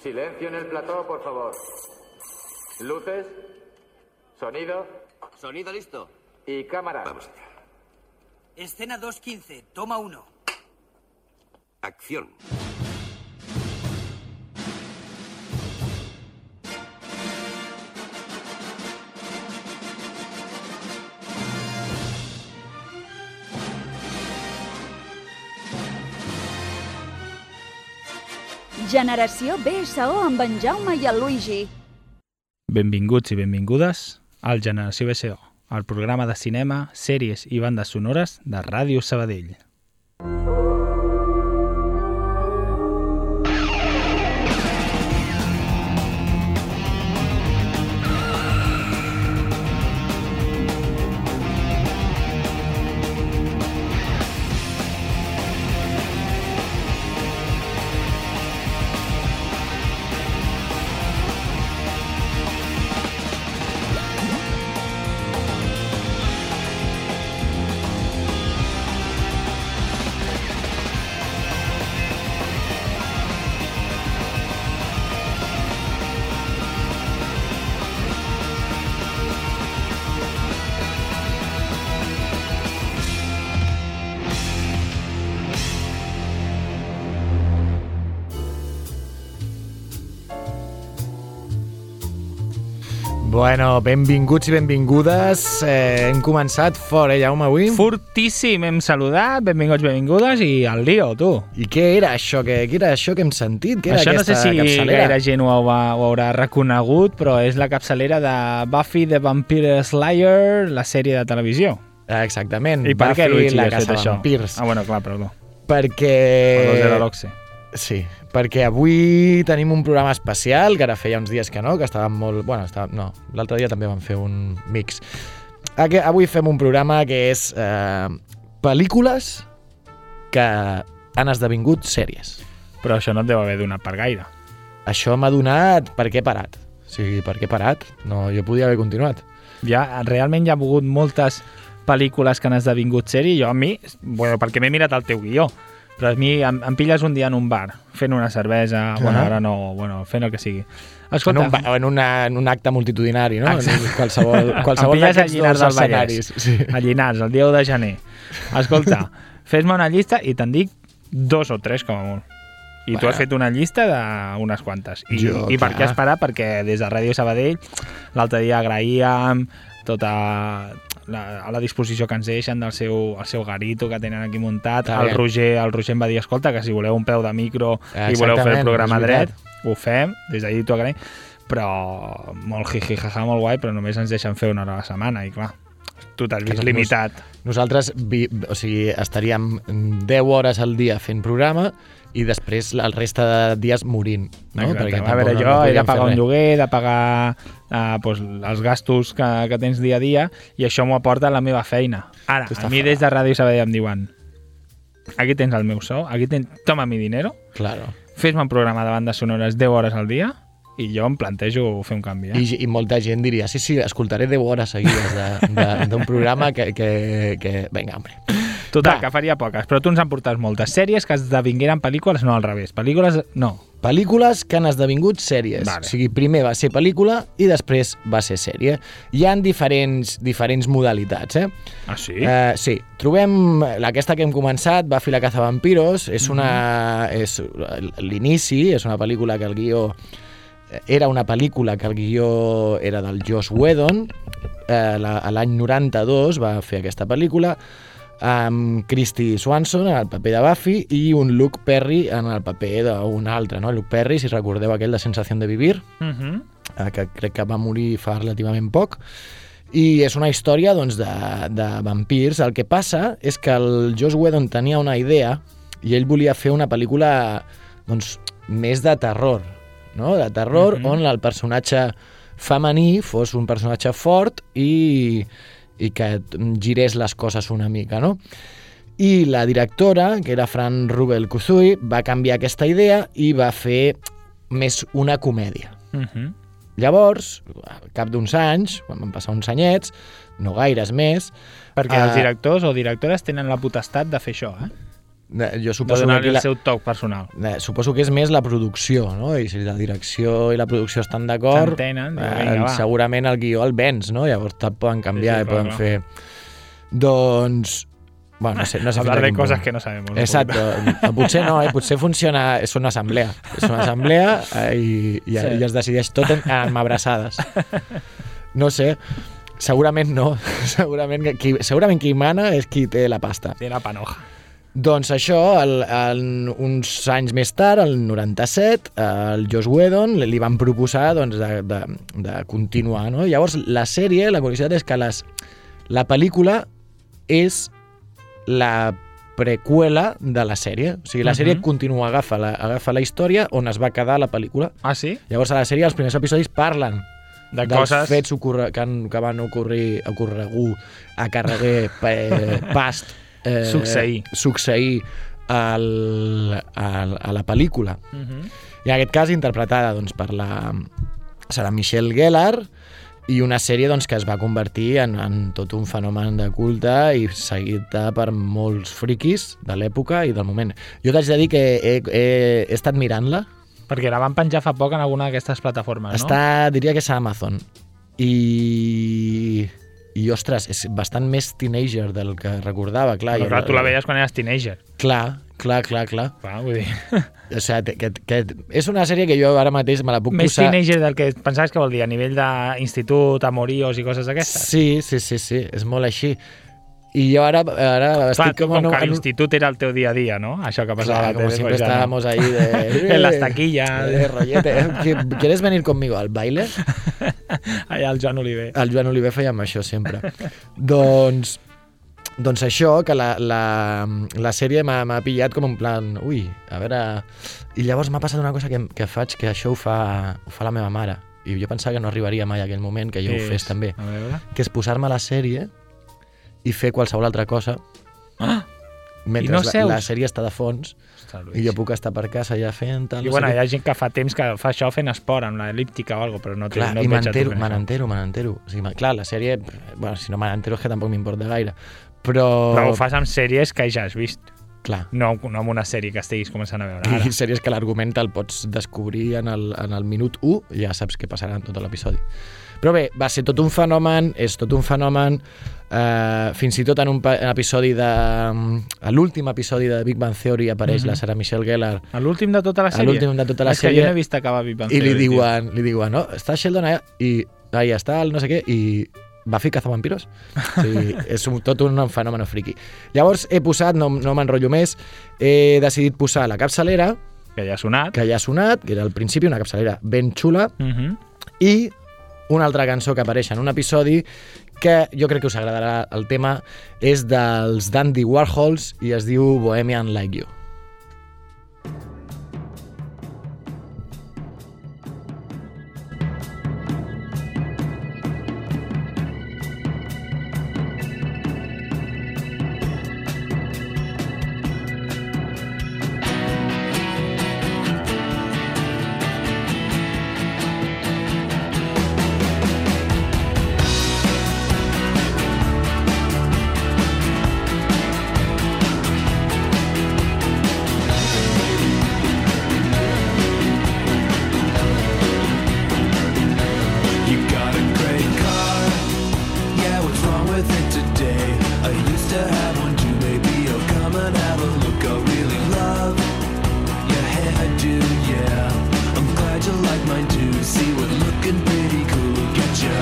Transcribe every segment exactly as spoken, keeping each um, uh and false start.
Silencio en el plató, por favor. Luces, sonido. Sonido listo. Y cámara. Vamos allá. Escena dos quince, toma uno. Acción. Generació B S O amb en Jaume i el Luigi. Benvinguts i benvingudes al Generació B S O, el programa de cinema, sèries i bandes sonores de Ràdio Sabadell. Bueno, benvinguts i benvingudes. Eh, hem començat fort, eh, Jaume, avui? Fortíssim, hem saludat, benvinguts, benvingudes, i al lío, tu. I què era això? Què, què era això que hem sentit? Què era això no sé aquesta si capçalera? gaire gent ho, ha, ho haurà reconegut, però és la capçalera de Buffy the Vampire Slayer, la sèrie de televisió. Ah, exactament. I per Buffy, què, Luigi, la has fet casa això? vampirs. Ah, bueno, clar, perdó. Perquè... Perdó, de l'Oxe. Sí, perquè avui tenim un programa especial, que ara feia uns dies que no, que estàvem molt... Bueno, estava... no, l'altre dia també vam fer un mix. Avui fem un programa que és eh, pel·lícules que han esdevingut sèries. Però això no et deu haver donat per gaire. Això m'ha donat per què he parat. O sigui, per què he parat? No, jo podia haver continuat. Ja, realment hi ha hagut moltes pel·lícules que han esdevingut sèrie. Jo a mi, bueno, perquè m'he mirat el teu guió, però a mi em, em pilles un dia en un bar, fent una cervesa, uh-huh. bueno, ara no, bueno, fent el que sigui. Escolta, en, un, en, una, en un acte multitudinari, no? Exacte. Qualsevol, qualsevol d'aquests dos escenaris. Sí. A Llinars, el dia u de gener. Escolta, fes-me una llista i te'n dic dos o tres, com a molt. I bueno. Tu has fet una llista d'unes quantes. I, jo, i per què esperar? Perquè des de Ràdio Sabadell l'altre dia agraïem tota la, a la disposició que ens deixen del seu, el seu garito que tenen aquí muntat. El Roger, el Roger em va dir, escolta, que si voleu un peu de micro i voleu fer el programa dret, ho fem, des d'allí t'ho agraïm, però molt jiji, jaja, molt guai, però només ens deixen fer una hora a la setmana i clar, tu t'has vist limitat. Nosaltres vi, o sigui, estaríem deu hores al dia fent programa i després el reste de dies morint. No? Perquè, a veure, no, jo no he de pagar un lloguer, he de pagar uh, pues, els gastos que, que tens dia a dia i això m'ho aporta la meva feina. Ara, a mi des de Ràdio Sabadell em diuen aquí tens el meu sou, aquí tens, toma mi dinero, claro. Fes-me un programa de bandes sonores deu hores al dia i jo em plantejo fer un canvi. Eh? I, I molta gent diria, sí, sí, escoltaré deu hores seguides d'un programa que, que, que... Vinga, hombre. Total, Va. que faria poques, però tu ens han portat moltes sèries que esdevingueren pel·lícules, no al revés. Pel·lícules, no. Pel·lícules que han esdevingut sèries. Vale. O sigui, primer va ser pel·lícula i després va ser sèrie. Hi ha diferents, diferents modalitats, eh? Ah, sí? Uh, sí. Trobem aquesta que hem començat, Buffy la cazavampiros, és una... Mm-hmm. és l'inici, és una pel·lícula que el guió... Era una pel·lícula que el guió era del Joss Whedon, eh, la, l'any noranta-dos va fer aquesta pel·lícula, amb Christy Swanson en el paper de Buffy i un Luke Perry en el paper d'un altre, no? Luke Perry, si recordeu aquell de Sensación de Vivir, uh-huh. eh, que crec que va morir fa relativament poc, i és una història doncs, de, de vampirs. El que passa és que el Joss Whedon tenia una idea i ell volia fer una pel·lícula doncs, més de terror, no? De terror, uh-huh. on el personatge femení fos un personatge fort i, i que girés les coses una mica, no? I la directora, que era Fran Rubel Kuzui, va canviar aquesta idea i va fer més una comèdia. Uh-huh. Llavors, al cap d'uns anys, quan van passar uns anyets, no gaires més... Perquè uh, els directors o directores tenen la potestat de fer això, eh? Jo De suposo donar que el la, seu toc personal. eh, suposo que és més la producció, no? I si la direcció i la producció estan d'acord, S'entenen, diu, eh, vinga, va. segurament el guió el vens, no? Llavors te'l poden canviar Sí, sí, i clar, poden clar. fer... Doncs... Bueno, no sé, no sé Hablar fins a de quin coses punt. que no sabemos. ¿no? Exacto. Potser no, eh? Potser funciona... És una assemblea. És una assemblea eh, i, i, Sí. i es decideix tot en, en abraçades. No sé, segurament no. Segurament que qui, segurament qui mana és qui té la pasta. Té la panoja. Doncs això, el, el, uns anys més tard, el noranta-set, el Joss Whedon li van proposar doncs, de, de, de continuar. No? Llavors, la sèrie, la curiositat és que les, la pel·lícula és la preqüela de la sèrie. O sigui, la sèrie Mhm. continua, agafa la, agafa la història on es va quedar la pel·lícula. Ah, sí? Llavors, a la sèrie, els primers episodis parlen De dels coses... fets ocorre, que, han, que van ocorrir, ocorregut a carreguer eh, past eh, Succeir. succeir al, al, a la pel·lícula. Uh -huh. I en aquest cas interpretada doncs, per la Sarah Michelle Gellar, i una sèrie doncs, que es va convertir en, en tot un fenomen de culte i seguida per molts friquis de l'època i del moment. Jo t'haig de dir que he, he, he estat mirant-la. Perquè la van penjar fa poc en alguna d'aquestes plataformes, no? Està, diria que és a Amazon. I... I, ostres, és bastant més teenager del que recordava, clar. Però, jo- clar, tu la veies quan eres teenager. Clar, clar, clar, clar. Clar, vull dir... O sigui, que, que és una sèrie que jo ara mateix me la puc Més posar... teenager del que pensaves que vol dir, a nivell d'institut, amoríos i coses d'aquestes. Sí, sí, sí, sí, és molt així. I jo ara, ara Clar, estic tu, com, com en, que en un- l'institut era el teu dia a dia, no? Això que passava Clar, a la como tele, siempre pues ya no. estábamos ahí de... En las taquillas. De rollete. Eh, ¿Quieres venir conmigo al baile? Allà el Joan Oliver. El Joan Oliver fèiem això sempre. doncs, doncs això, que la, la, la sèrie m'ha m'ha pillat com en plan... Ui, a veure... I llavors m'ha passat una cosa que, que faig, que això ho fa, ho fa la meva mare. I jo pensava que no arribaria mai a aquell moment, que jo Què ho fes és? també. A veure... Que és posar-me la sèrie i fer qualsevol altra cosa Ah! mentre I no la, seus? la sèrie està de fons Ostres, i jo puc estar per casa ja fent... Tal, I no bueno, sé hi què. ha gent que fa temps que fa això fent esport, amb l'elíptica o alguna cosa, però no, té, Clar, no i et veig a tu m'entero, fent me això. n'entero, me n'entero. O sigui, ma- clar, la sèrie... Bueno, si no me n'entero és que tampoc m'importa gaire. Però... Però ho fas amb sèries que ja has vist, Clar. no, no amb una sèrie que estiguis començant a veure ara. I sèries que l'argument te'l pots descobrir en el, en el minut u i ja saps què passarà en tot l'episodi. Però bé, va ser tot un fenomen, és tot un fenomen, eh, fins i tot en un pa- en episodi de... A l'últim episodi de Big Bang Theory apareix Mhm. la Sarah Michelle Gellar A l'últim de tota la a sèrie? l'últim de tota la és que sèrie jo no he vist acabar Big Bang i li Theory, tio. diuen, li diuen, no, està Sheldon allà i ahí està el no sé què i Buffy cazavampiros. O sigui, és un, tot un fenomen friki. Llavors he posat, no, no m'enrotllo més, he decidit posar la capçalera, Que ja ha sonat. que ja ha sonat, que era al principi una capçalera ben xula, Uh -huh. i una altra cançó que apareix en un episodi que jo crec que us agradarà el tema, és dels Dandy Warhols i es diu Bohemian Like You. You got a great car. Yeah, what's wrong with it today? I used to have one too. Maybe you'll come and have a look. I really love your hairdo, yeah. I'm glad you like mine too. See, we're looking pretty cool. Get ya.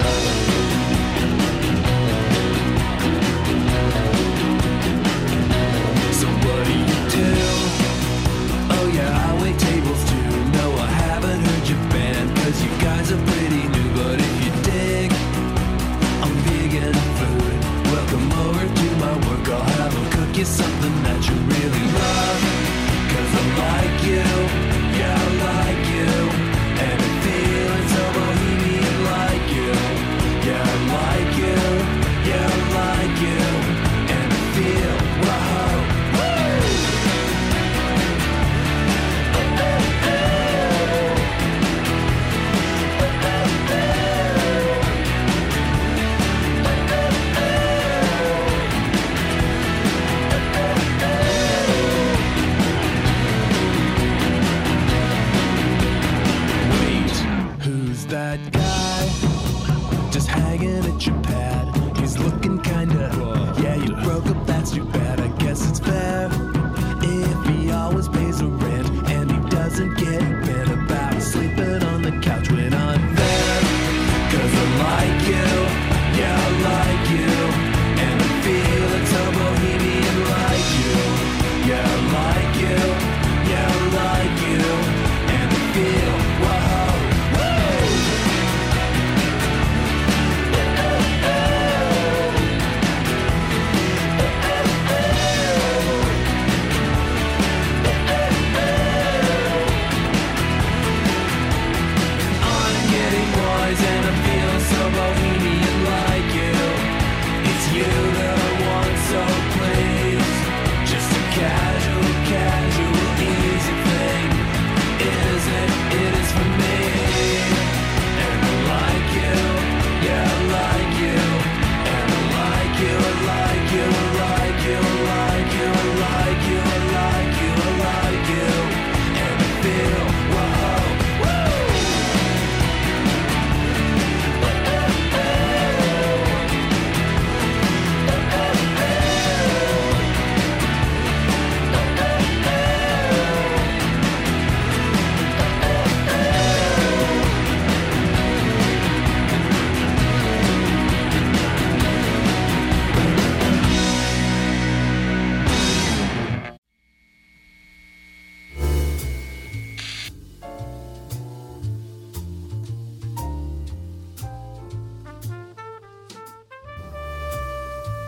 So what do you do? Oh yeah, I wait tables too. No, I haven't heard your band, cause you guys are pretty new. But if you dig, I'm vegan food. Welcome over to my work, I'll have them cook you something that you really love. Cause I like you, yeah I like you. And I'm feeling so bohemian like you. Yeah I like you, yeah I like you. And I feel, wow, woo!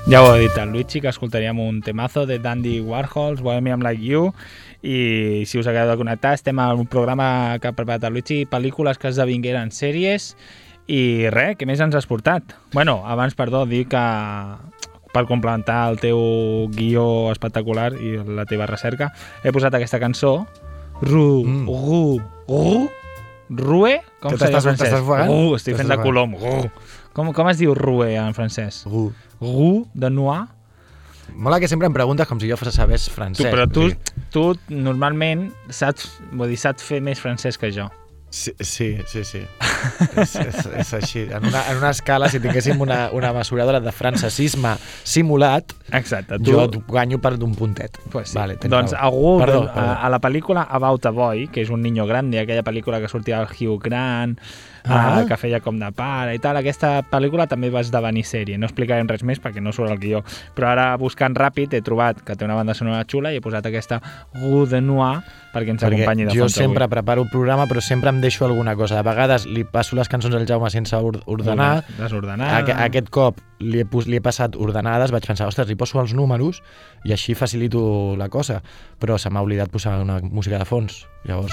Ja ho ha dit el Luigi, que escoltaríem un temazo de Dandy Warhols, Bohemian Like You, i si us acabeu de connectar, estem en un programa que ha preparat el Luigi, pel·lícules que esdevingueren sèries, i res, què més ens has portat? Bueno, abans, perdó, dir que per complementar el teu guió espectacular i la teva recerca, he posat aquesta cançó, Ru, mm. Ru, Ru, Rue, com que seria en francès? T'estàs ofegant? Ru, estic fent de colom, Ru. Com, com es diu Rue en francès? Ru. Ru, de noir. Mola que sempre em preguntes com si jo sabés francès. Tu, però tu, Sí. tu normalment saps, vull dir, saps fer més francès que jo. Sí, sí, sí. sí. és, és, és així. En una, en una escala, si tinguéssim una, una mesuradora de francesisme simulat, Exacte. Tu, jo guanyo per d'un puntet. Pues sí. Vale, tens doncs raó. algú, Perdó, a, perdó. a la pel·lícula About a Boy, que és un niño grande, aquella pel·lícula que sortia del Hugh Grant, Ah. uh, que feia com de pare i tal, aquesta pel·lícula també va esdevenir sèrie. No explicarem res més perquè no surt el guió, però ara buscant ràpid he trobat que té una banda sonora xula i he posat aquesta Rue de Noir perquè ens Perquè acompanyi de jo fons sempre avui. preparo el programa, però sempre em deixo alguna cosa. De vegades li passo les cançons al Jaume sense or- ordenar. Desordenada. Aqu aquest cop li he, pos li he passat ordenades, vaig pensar, ostres, li poso els números i així facilito la cosa. Però se m'ha oblidat posar una música de fons. Llavors,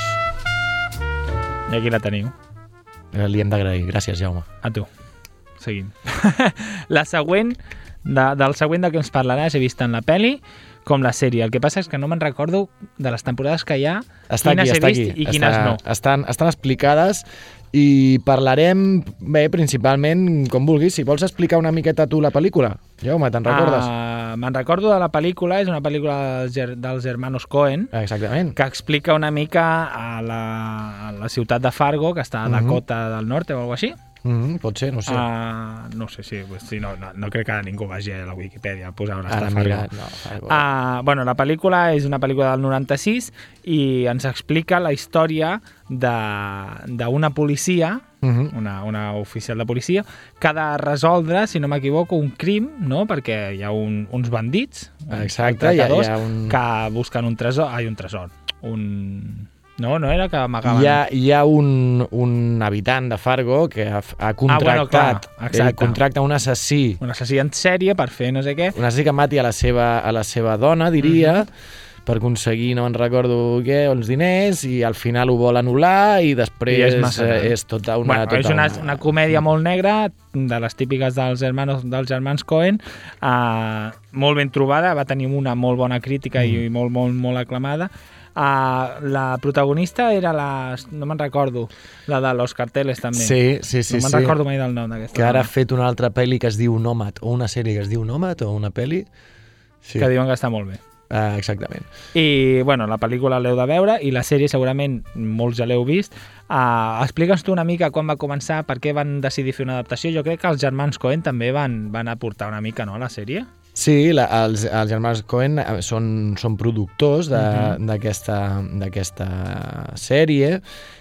I aquí la teniu. eh, li hem d'agrair. Gràcies, Jaume. A tu. Seguim. La següent, de, del següent de què ens parlaràs, he vist tant la peli com la sèrie. El que passa és que no me'n recordo de les temporades que hi ha, Està quines aquí, he està vist aquí. i quines està, no. Estan, estan explicades i parlarem, bé, principalment, com vulguis. Si vols explicar una miqueta tu la pel·lícula, Jaume, te'n recordes? Uh, me'n recordo de la pel·lícula, és una pel·lícula dels, ger- dels hermanos Coen, Exactament. que explica una mica a la, a la ciutat de Fargo, que està a Mhm. Dakota del Nord o alguna cosa així. Mm -hmm, pot ser, no sé. Uh, no sé si, pues, sí, no, no, no crec que ningú vagi a la Wikipedia a posar on està Ara Fargo. mira, no, Fargo. Uh, bueno, la pel·lícula és una pel·lícula del noranta-sis i ens explica la història d'una policia, Mm -hmm. una, una oficial de policia, que ha de resoldre, si no m'equivoco, un crim, no? Perquè hi ha un, uns bandits, uns Exacte, hi ha, hi atracadors, ha un... que busquen un tresor, ai, un tresor, un... No, no era que amagaven... Hi ha, hi ha un, un habitant de Fargo que ha, ha contractat, clar, exacte. ell contracta un assassí, un assassí en sèrie per fer no sé què. un assassí que mati a la seva, a la seva dona, diria, Mhm. per aconseguir, no en recordo què, uns diners, i al final ho vol anul·lar i després I és massa eh, gran. és tota una... Bueno, tota és una, una comèdia molt negra, de les típiques dels hermanos, dels germans Coen, uh, molt ben trobada, va tenir una molt bona crítica mm. i molt, molt, molt aclamada. Uh, la protagonista era la... no me'n recordo, la de Los Carteles també. Sí, sí, sí. no me'n sí. recordo mai del nom d'aquesta. Que ara ha dona. fet una altra pel·li que es diu Nòmad, o una sèrie que es diu Nòmad, o una pel·li... Sí. Que diuen que està molt bé. Uh, exactament. I, bueno, la pel·lícula l'heu de veure i la sèrie segurament molts ja l'heu vist. Uh, Explica'ns tu una mica quan va començar, per què van decidir fer una adaptació. Jo crec que els germans Coen també van, van aportar una mica, no?, a la sèrie. Sí, la, els, els germans Coen eh, són, són productors Mhm. d'aquesta uh-huh. d'aquesta sèrie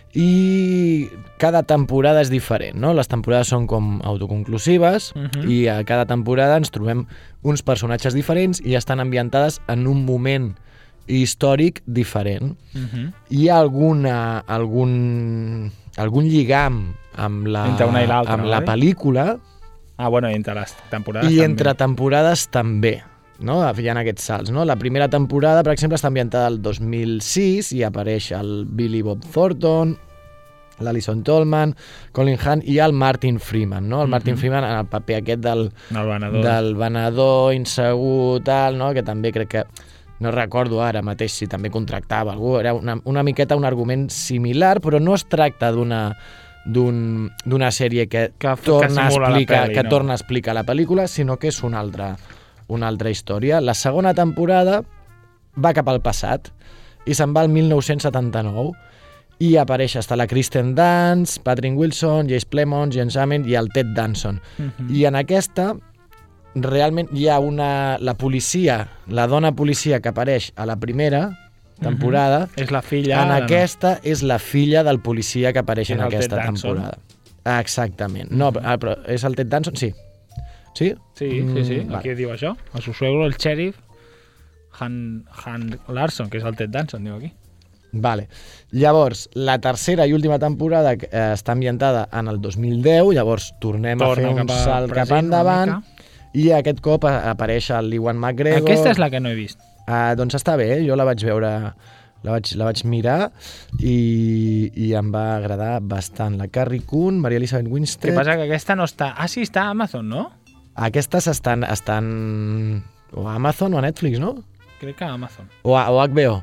i cada temporada és diferent, no? Les temporades són com autoconclusives Mhm. i a cada temporada ens trobem uns personatges diferents i estan ambientades en un moment històric diferent. Uh -huh. Hi ha alguna, algun, algun lligam amb la, Entre una i l'altra, amb la oi? pel·lícula Ah, bueno, i entre les temporades i també. entre temporades també, no? Hi ha aquests salts, no? La primera temporada, per exemple, està ambientada al dos mil sis i apareix el Billy Bob Thornton, l'Alison Tolman, Colin Hunt i el Martin Freeman, no? El Martin Mhm. Freeman en el paper aquest del, El venedor. del venedor insegur, tal, no? Que també crec que no recordo ara mateix si també contractava algú, era una, una miqueta un argument similar, però no es tracta d'una d'un- d'una sèrie que, Que- torna, que simula a la explicar, pel·li, que no? torna a explicar la pel·lícula, sinó que és una altra, una altra història. La segona temporada va cap al passat i se'n va al mil nou-cents setanta-nou i apareix hasta la Kristen Dunst, Patrick Wilson, Jace Plemons, James Amen i el Ted Danson. Mhm. I en aquesta realment hi ha una... la policia, la dona policia que apareix a la primera temporada, És la filla... en de- aquesta és la filla del policia que apareix És en el Ted aquesta Danson. temporada. Exactament. No, però, però és el Ted Danson? Sí. Sí? Sí, sí, sí. Mm, Aquí vale. diu això. El seu suegro, el xèrif, Han, Han Larson, que és el Ted Danson, diu aquí. Vale. Llavors, la tercera i última temporada eh, està ambientada en el dos mil deu, llavors tornem Torna a fer un cap a salt cap present, una endavant mica. I aquest cop apareix el Ewan McGregor. Aquesta és la que no he vist. Uh, doncs està bé, jo la vaig veure, la vaig, la vaig mirar i, i em va agradar bastant. La Carrie Coon, Maria Elizabeth Winstead... El que passa que aquesta no està... Ah, sí, està a Amazon, no? Aquestes estan, estan o a Amazon o a Netflix, no? Crec que a Amazon. O a, o a H B O.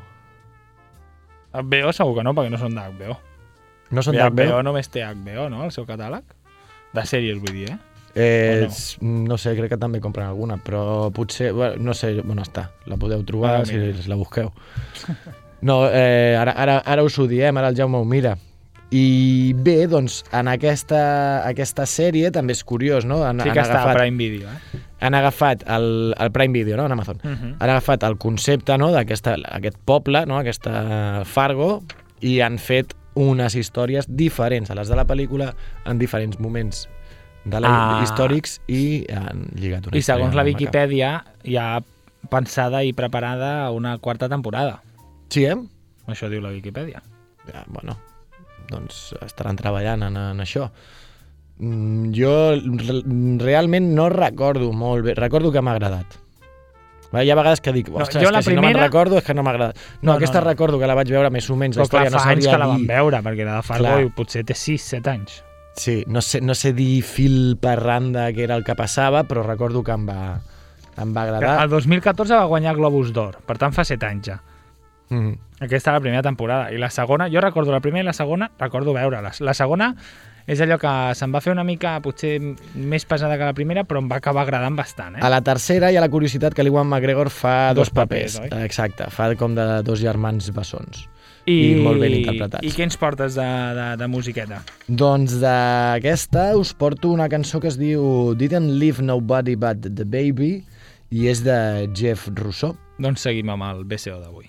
H B O segur que no, perquè no són d'H B O. No són d'H d'H B O? H B O només té H B O, no?, el seu catàleg. De sèries, vull dir, eh? Eh, no? no sé, crec que també compren alguna, però potser, bueno, no sé, bueno, està, la podeu trobar ah, si la busqueu. No, eh, ara, ara, ara us ho diem, ara el Jaume ho mira. I bé, doncs, en aquesta, aquesta sèrie també és curiós, no? Han, sí que han està agafat, a Prime Video, eh? Han agafat el, el Prime Video, no?, en Amazon. Uh -huh. Han agafat el concepte, no?, d'aquest poble, no?, aquesta Fargo, i han fet unes històries diferents a les de la pel·lícula en diferents moments de la ah. històrics i han lligat una I segons la maca. Viquipèdia hi ha pensada i preparada una quarta temporada. Sí, eh? Això diu la Viquipèdia. Ja, bueno, doncs estaran treballant en, en això. Mm, jo realment no recordo molt bé, recordo que m'ha agradat. Hi ha vegades que dic, ostres, no, és que primera... si no me'n recordo és que no m'ha agradat. No, no aquesta no, no. recordo que la vaig veure més o menys. Però clar, no fa anys que la dir... vam veure, perquè la de Fargo clar. Potser té sis set anys. Sí, no sé, no sé dir fil per randa què era el que passava, però recordo que em va, em va agradar. El dos mil catorze va guanyar Globus d'Or, per tant fa set anys ja. Mm. Aquesta és la primera temporada. I la segona, jo recordo la primera i la segona, recordo veure-la. La segona és allò que se'm va fer una mica potser més pesada que la primera, però em va acabar agradant bastant. Eh? A la tercera hi ha la curiositat que l'Ewan McGregor fa dos, dos papers. papers Exacte, fa com de dos germans bessons. I, I molt ben interpretats. I què ens portes de, de, de musiqueta? Doncs d'aquesta us porto una cançó que es diu Didn't Leave Nobody But The Baby i és de Jeff Rousseau. Doncs seguim amb el B C O d'avui.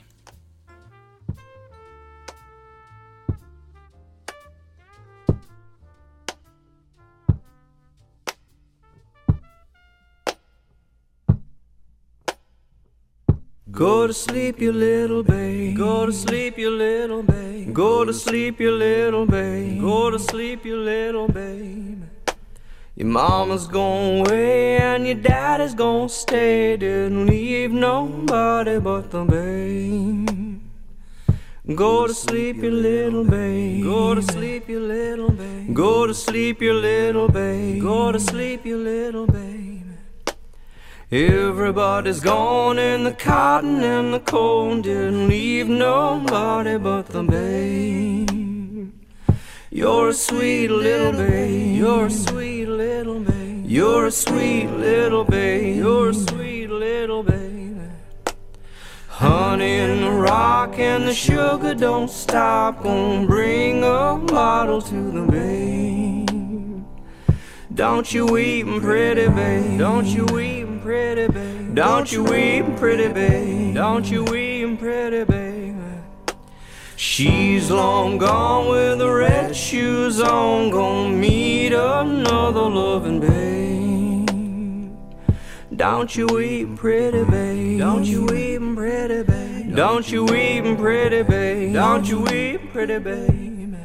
Go to sleep, you little babe. Go to sleep, you little babe. Go to sleep, you little babe. Go to sleep, you little babe. Your mama's gone away and your daddy's gonna stay. Didn't leave nobody but the babe. Go to sleep, you little babe. Go to sleep, you little babe. Go to sleep, you little babe. Go to sleep, you little babe. Everybody's gone in the cotton and the cold. Didn't leave nobody but the babe. You're a sweet little babe. You're a sweet little babe. You're a sweet little babe. You're a sweet little babe. Honey and the rock and the sugar don't stop. Gonna bring a bottle to the babe. Don't you weep, pretty babe. Don't you weep, pretty babe. Don't you weep, pretty babe. Don't you weep, pretty babe. She's long gone with the red shoes on. Gonna meet another loving babe. Don't you weep, pretty babe. Don't you weep, pretty babe. Don't you weep, pretty babe. Don't you weep, pretty babe.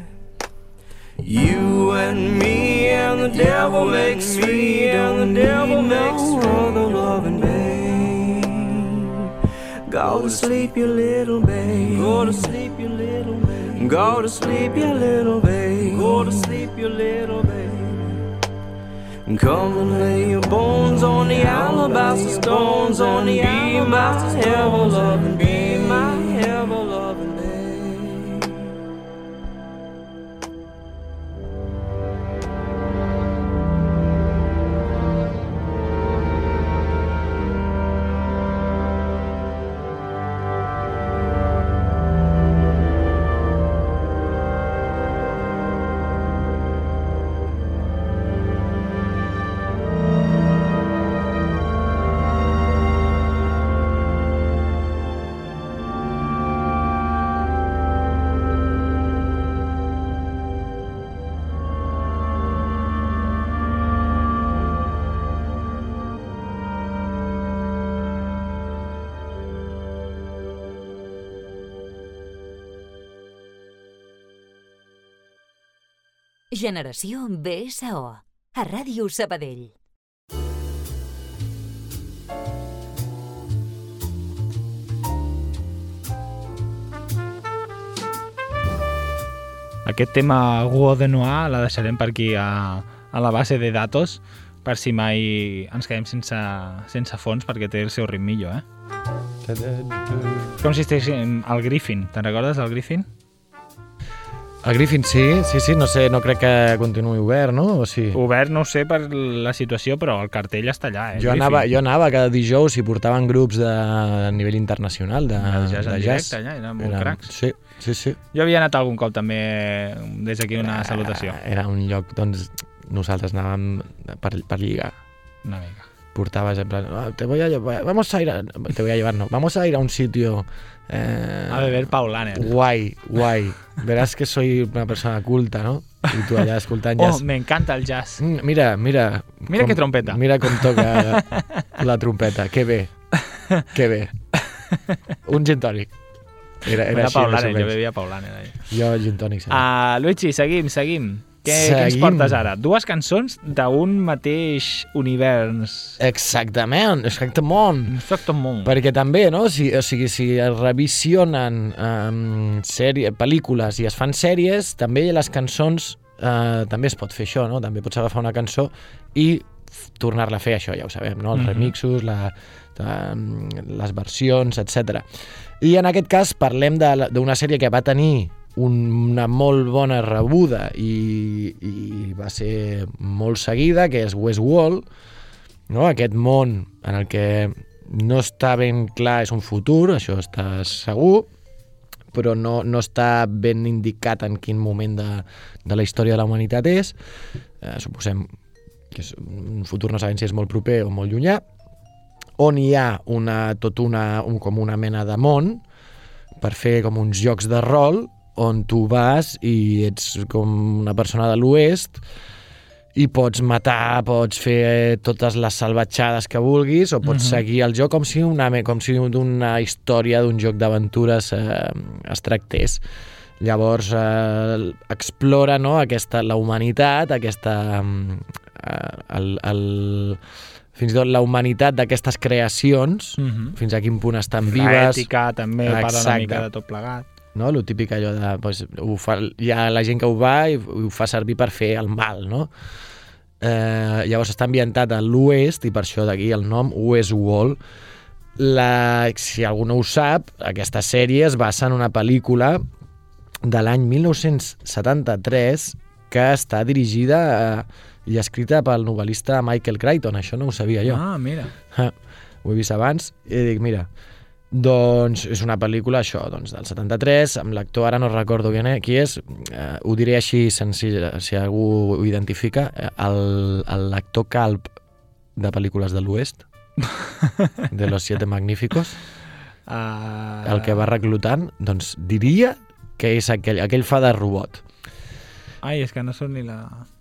You and me and the devil makes me, and the devil makes other loving babe. Go to sleep, you little babe. Go to sleep, you little babe. Go to sleep, you little babe. Go to sleep, you little babe. Come and lay your bones on the alabaster stones, on the be my ever loving, be my ever loving babe. Generació B S O, a Ràdio Sabadell. aquest tema Guo de Noir la deixarem per aquí a, a la base de datos per si mai ens quedem sense, sense fons, perquè té el seu ritmillo, eh? Com si estiguéssim al Griffin. Te'n recordes del Griffin? El Griffin sí, sí, sí, no sé, no crec que continuï obert, no? O sí? Obert no ho sé per la situació, però el cartell està allà, eh? Jo anava, jo anava cada dijous i portaven grups de nivell internacional, de, de jazz en de directe, jazz. allà, eren molt Era- cracs. Sí, sí, sí. Jo havia anat algun cop també, des d'aquí una salutació. Era, era un lloc, doncs, nosaltres anàvem per, per lligar. Una mica. Portabas en plan, "Ah, te voy a llevar, vamos a ir a, te voy a llevar, no, vamos a ir a un sitio eh, A beber Paulaner. guay, guay. Verás que soy una persona culta, ¿no? Y tú allá escoltant Oh, jazz. me encanta el jazz. Mm, Mira, mira. Mira com- que trompeta. Mira com toca la trompeta. Que bé. Que bé. Un gin tònic. Era, era Era així, més o Paulaner, jo menys. bevia Paulaner. Ahí. Jo gin tònic. Sí. Uh, Luigi, seguim, seguim. Què, què ens Seguim. portes ara? Dues cançons d'un mateix univers. Exactament, exactament. Exactament. Perquè també, no? Si, o sigui, si es revisionen um, sèrie, pel·lícules i es fan sèries, també les cançons uh, també es pot fer això, no? També pots agafar una cançó i f- tornar-la a fer, això ja ho sabem, no? Els Mhm. remixos, la, la, les versions, etcètera. I en aquest cas parlem de la- d'una sèrie que va tenir una molt bona rebuda i, i va ser molt seguida, que és Westworld, no? Aquest món en el que no està ben clar, és un futur, això està segur, però no, no està ben indicat en quin moment de, de la història de la humanitat és. Eh, suposem que és un futur, no sabem si és molt proper o molt llunyà, on hi ha una, tot una, un, com una mena de món per fer com uns jocs de rol on tu vas i ets com una persona de l'oest i pots matar, pots fer totes les salvatjades que vulguis o pots Mhm. seguir el joc com si una, com si d'una història d'un joc d'aventures eh, es tractés. Llavors eh, explora, no, aquesta, la humanitat, aquesta, eh, el, el, fins i tot la humanitat d'aquestes creacions, Mhm. fins a quin punt estan La vives. ètica també parla una Exacte. mica de tot plegat. No? Lo típic allò de... Pues, ho fa, hi ha la gent que ho va i ho fa servir per fer el mal, no? Eh, llavors està ambientat a l'oest i per això d'aquí el nom Westworld. La, si algú no ho sap, aquesta sèrie es basa en una pel·lícula de l'any mil nou-cents setanta-tres que està dirigida eh, i escrita pel novel·lista Michael Crichton. Això no ho sabia jo. Ah, mira. Ha, ho he vist abans i dic, mira, doncs és una pel·lícula, això, doncs, del setanta-tres, amb l'actor, ara no recordo bien, eh, qui és, eh, ho diré així senzill, si algú ho identifica, eh, el- el- l'actor calb de pel·lícules de l'Oest, de Los Siete Magníficos, Uh, el que va reclutant, doncs diria que és aquell, aquell fa de robot. Ai, és que no són ni la...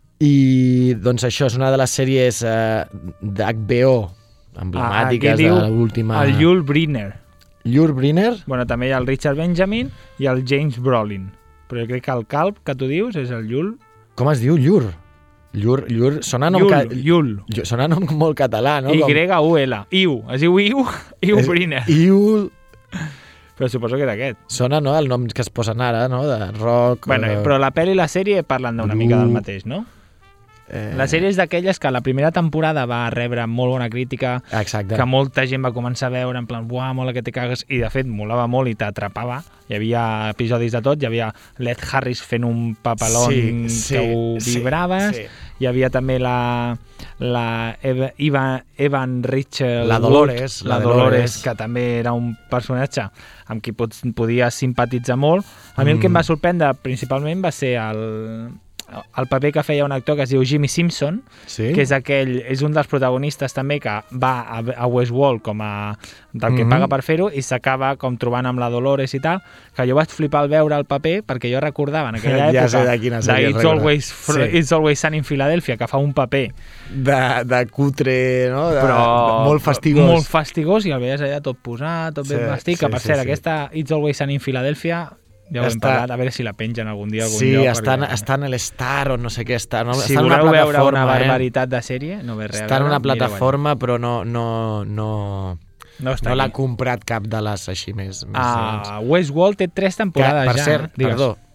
I doncs això és una de les sèries eh, d'H B O emblemàtiques Ah, aquí de diu l'última... El Yul Brynner. Yul Brynner? Bueno, també hi ha el Richard Benjamin i el James Brolin. Però jo crec que el calb que tu dius és el Yul... Com es diu? Llur. Llur, llur sona nom, Yul, ca... Yul. Llur- sona nom molt català, no? Y U L. Iu. Es diu Iu. Iu Brynner. Iul. Però suposo que era aquest. Sona, no?, el nom que es posen ara, no?, de rock... Bueno, eh, però la pel·li i la sèrie parlen d'una Blu- mica del mateix, no? eh, La sèrie és d'aquelles que la primera temporada va rebre molt bona crítica, Exacte. que molta gent va començar a veure en plan, buah, mola que te cagues, i de fet molava molt i t'atrapava. Hi havia episodis de tot, hi havia l'Ed Harris fent un papelón Sí, sí, que ho sí, vibraves, sí. hi havia també la, la Eva, Eva, Evan Rachel La Dolores, Wood, la, la Dolores, Dolores. que també era un personatge amb qui pots, podies simpatitzar molt. A mi el que em Mm. va sorprendre principalment va ser el, el paper que feia un actor que es diu Jimmy Simpson, Sí? que és aquell, és un dels protagonistes també que va a, a Westworld com a del que Mhm. paga per fer-ho i s'acaba com trobant amb la Dolores i tal, que jo vaig flipar al veure el paper perquè jo recordava en aquella Ja època sé de quina sèrie It's recordes. Always, Fr- Sí. It's Always Sunny in Philadelphia, que fa un paper De, de cutre, no? De, però de, molt fastigós. molt fastigós i el veies allà tot posat, tot ben Sí, vestit, que sí, per sí, cert, sí. aquesta It's Always Sunny in Philadelphia ja ho hem Està- parlat, a veure si la pengen algun dia a algun Sí, lloc. està, en, perquè- està en l'Star o no sé què està. No? Si està en una voleu veure plataforma, una eh? barbaritat de sèrie, no ve res a Està en veure, una mireu allà. plataforma, però no, no, no, No està no l'ha aquí. comprat cap de les així més... més Ah, Westworld té tres que, temporades per ja. cert, eh? Digues. perdó,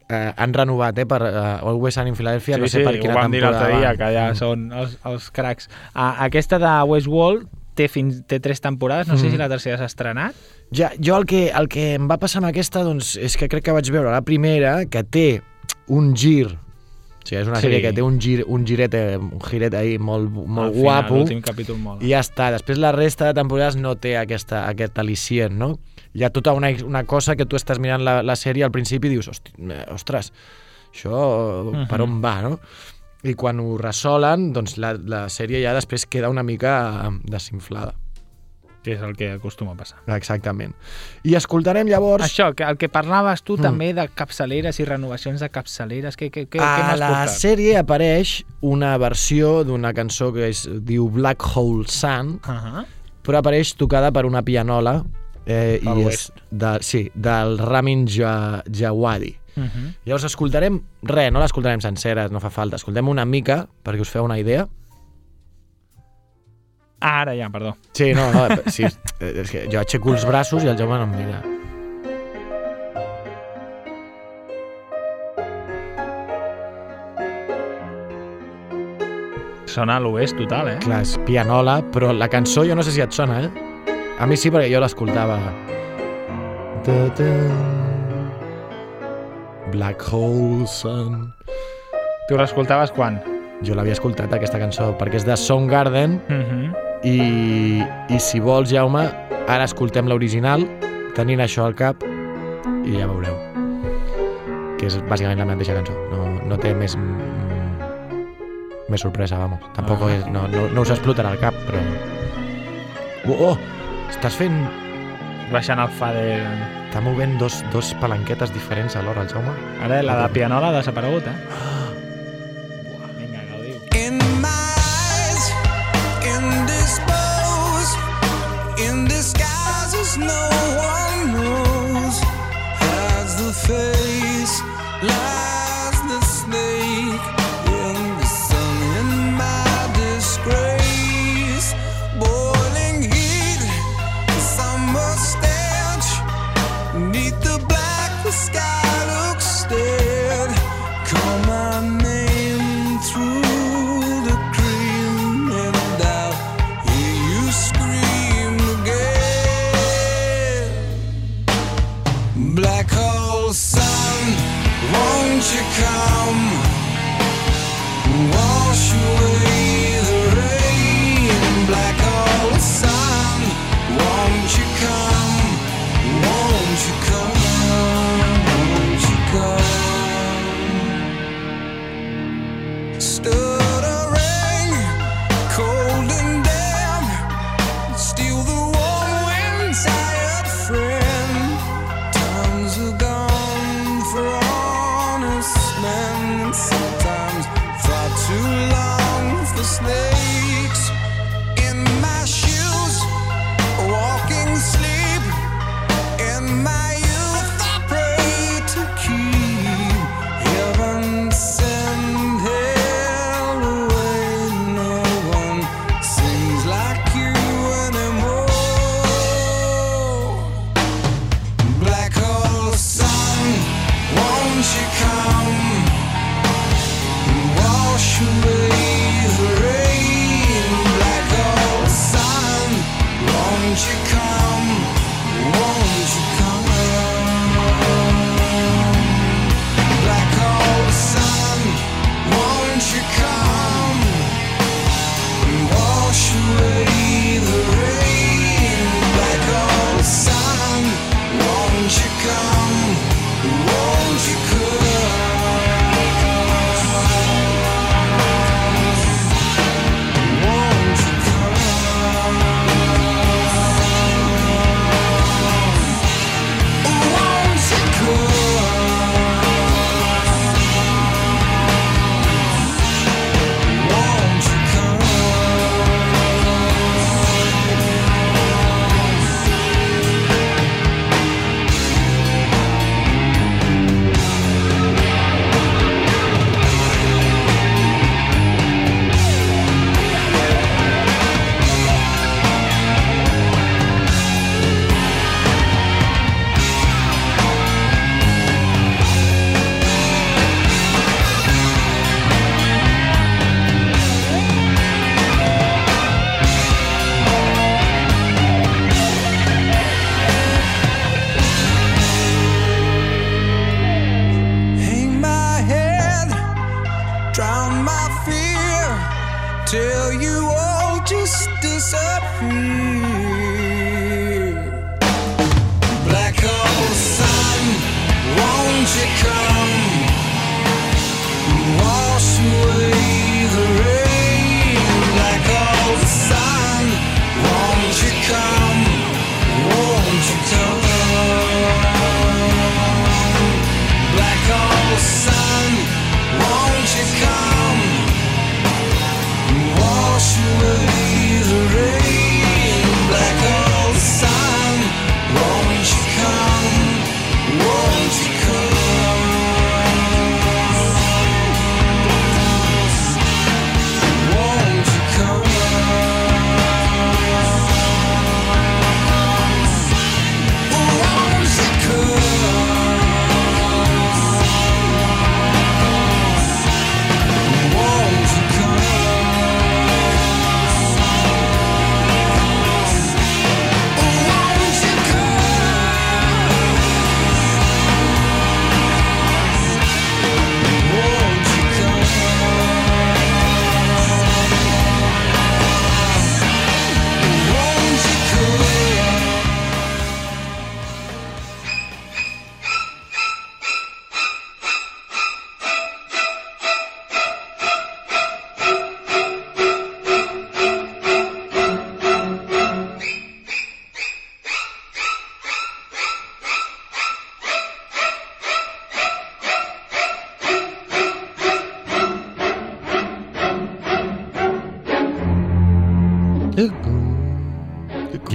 eh, han renovat, eh, per uh, Always Sunny in Philadelphia, Sí, no sé sí, per ho quina vam dir temporada. l'altre dia, van. que ja són els, els cracs. Ah, aquesta de Westworld té, fins, té tres temporades, no sé Mm. si la tercera s'ha estrenat. Ja, jo el que, el que em va passar amb aquesta doncs, és que crec que vaig veure la primera, que té un gir, o sigui, és una Sí. sèrie que té un, gir, un giret, eh, un giret ahí molt, molt Al final, guapo, l'últim capítol mola. i ja està. Després la resta de temporades no té aquesta, aquest al·licient, no? Hi ha tota una, una cosa que tu estàs mirant la, la sèrie al principi i dius, hosti, eh, ostres, això per on va, no? I quan ho resolen, doncs la, la sèrie ja després queda una mica eh, desinflada. Que és el que acostuma a passar. Exactament. I escoltarem llavors... Això, que el que parlaves tu Mm. també de capçaleres i renovacions de capçaleres, què, què, què, què A m'has la portat? sèrie apareix una versió d'una cançó que es diu Black Hole Sun, Uh -huh. però apareix tocada per una pianola eh, Far i és West. de, sí, del Ramin Ja- Djawadi. Uh -huh. Llavors escoltarem, res, no l'escoltarem sencera, no fa falta, escoltem una mica perquè us feu una idea. Ah, ara ja, perdó. Sí, no, no, sí, és que jo aixeco els braços i el Jaume no em mira. Sona a l'oest total, eh? Clar, és pianola, però la cançó jo no sé si et sona, eh? A mi sí, perquè jo l'escoltava. Black Hole Sun. Tu l'escoltaves quan? Jo l'havia escoltat, aquesta cançó, perquè és de Soundgarden Uh -huh. i, i si vols, Jaume, ara escoltem l'original, tenint això al cap, i ja veureu. Que és bàsicament la mateixa cançó. No, no té més... més sorpresa, vamos. Tampoc Ah. és, no, no, no us explotarà el cap, però... Oh, oh! Estàs fent... Baixant el fa de... Està movent dos, dos palanquetes diferents alhora, el Jaume. Ara la de pianola ha desaparegut, eh? Vinga, gaudiu. In my eyes, indisposed, in disguises no one knows, hides the face, lies the snake, in the sun, in my disgrace, boiling heat, summer stench, neath the black, the sky looks dead, call my name through the cream, and I'll hear you scream again. Black hole sun, won't you come, wash away the rain. Black hole sun, won't you come, won't you come, won't you come. Stuttering, cold and damp, steal the warm wind, tired friend. Times are gone for honest men, sometimes far too long for snakes. In my shoes, walking sleep, in my youth I pray to keep heaven send hell away. No one seems like you anymore. Black hole sun, won't you come, wash away the rain. Black hole sun, won't you come, won't you come. Black hole sun, won't you come, wash away the rain. Black hole sun, won't you come, won't you come. Won't you come? Won't you come? Won't you come?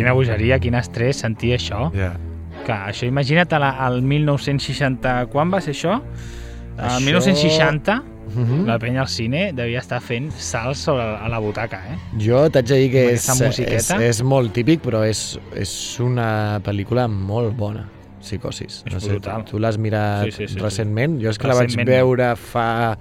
quina bogeria, quin estrès sentir això. Ja. Que això, imagina't al mil nou-cents seixanta... Quan va ser això? Això... Al mil nou-cents seixanta, Mhm. la penya al cine devia estar fent salts sobre a la butaca, eh? Jo t'haig de dir que Amb és, aquesta és, musiqueta. és molt típic, però és, és una pel·lícula molt bona, Psicosis. És No sé, brutal. tu l'has mirat Sí, sí, sí, sí. recentment? Jo és que la vaig Recentment, veure fa...